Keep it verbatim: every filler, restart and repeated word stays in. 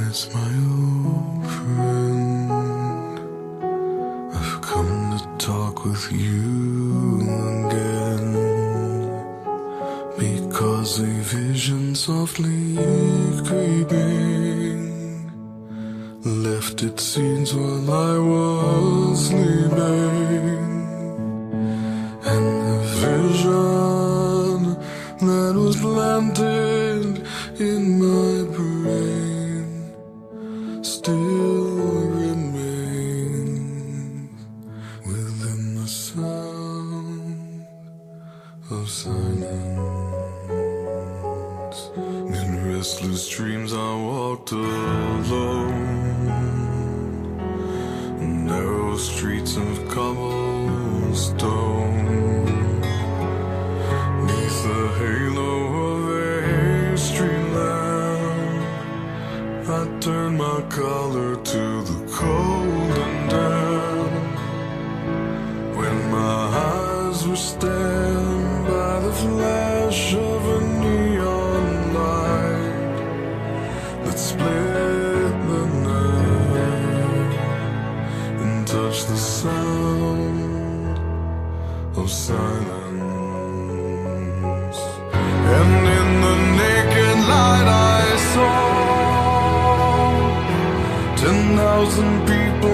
It's my old friend. I've come to talk with you again, because a vision softly creeping left its seeds while I was sleeping. And the vision that was planted in my brain still remains within the sound of silence. In restless dreams I walked alone, narrow streets of cobblestone, neath the halo of a street lamp. I turned my collar to the cold and damp, when my eyes were stabbed by the flash of a neon light that split the night and touched the sound of silence. And in the naked light I saw ten thousand people